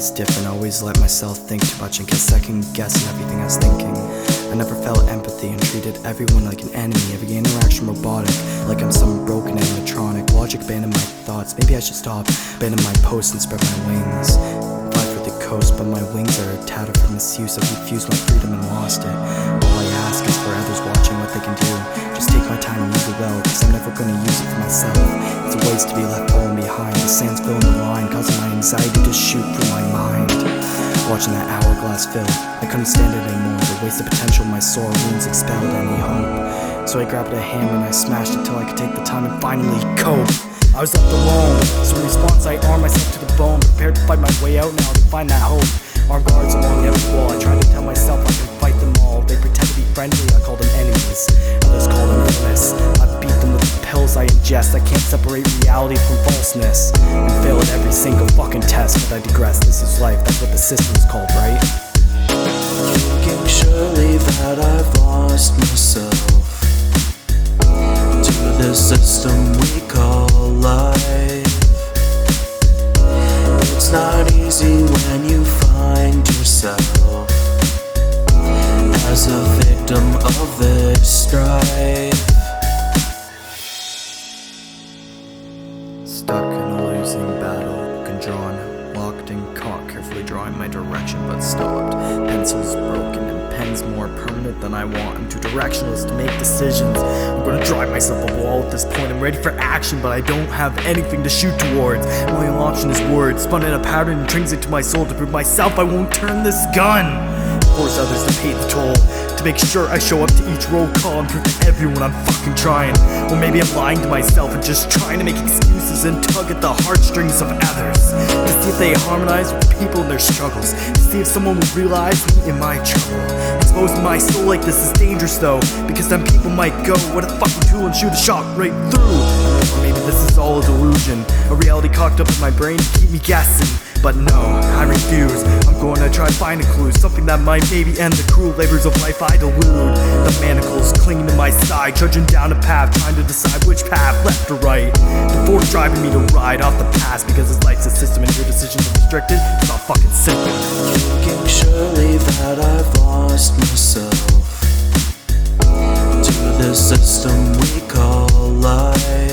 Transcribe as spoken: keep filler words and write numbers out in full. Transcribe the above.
was different. I always let myself think too much and get second guessing everything I was thinking. I never felt empathy and treated everyone like an enemy. Every interaction robotic, like I'm some broken animatronic. Logic abandoned my thoughts. Maybe I should stop, abandon my posts and spread my wings. Fly for the coast, but my wings are tattered from misuse. I've refused my freedom and lost it. All I ask is for others watching what they can do. Just take my time and use it well, cause I'm never gonna use it for myself. It's a waste to be left falling behind. The sand's filling the line, causing my anxiety to shoot through my mind. Watching that hourglass fill, I couldn't stand it anymore. The waste of potential, my sore wounds expelled any hope. So I grabbed a hammer and I smashed it till I could take the time and finally cope. I was left alone, so in response I armed myself to the bone, prepared to fight my way out now to find that hope. Armed guards along every wall, I tried to tell myself I can fight them all. They pretend to be friendly, I call them enemies. Others call them illness. I beat them with the pills I ingest. I can't separate reality from falseness, and fail at every single fucking test. But I digress, this is life, that's what the system's called, right? Thinking surely that I've lost myself to the system we call life. It's not easy when you find yourself as a victim of this strife. Stuck in a losing battle, book and drawn, locked and caught, carefully drawing my direction but stopped. Pencils broken and pens more permanent than I want. I'm too directionless to make decisions. I'm gonna drive myself a wall at this point. I'm ready for action, but I don't have anything to shoot towards. My only option is words, spun in a pattern intrinsic to my soul. To prove myself, I won't turn this gun. Force others to pay the toll, to make sure I show up to each roll call and prove to everyone I'm fucking trying. Or maybe I'm lying to myself and just trying to make excuses and tug at the heartstrings of others, to see if they harmonize with people in their struggles, to see if someone will realize me in my trouble. Exposing my soul like this is dangerous though, because then people might go, what a fucking tool, and shoot a shot right through. Or maybe this is all a delusion, a reality cocked up in my brain to keep me guessing. But no, I refuse. I'm going to try to find a clue, something that might maybe end the cruel labors of life I delude. The manacles clinging to my side, trudging down a path, trying to decide which path, left or right. The force driving me to ride off the past, because this life's a system and your decisions are restricted. It's not fucking simple. Thinking surely that I've lost myself to the system we call life.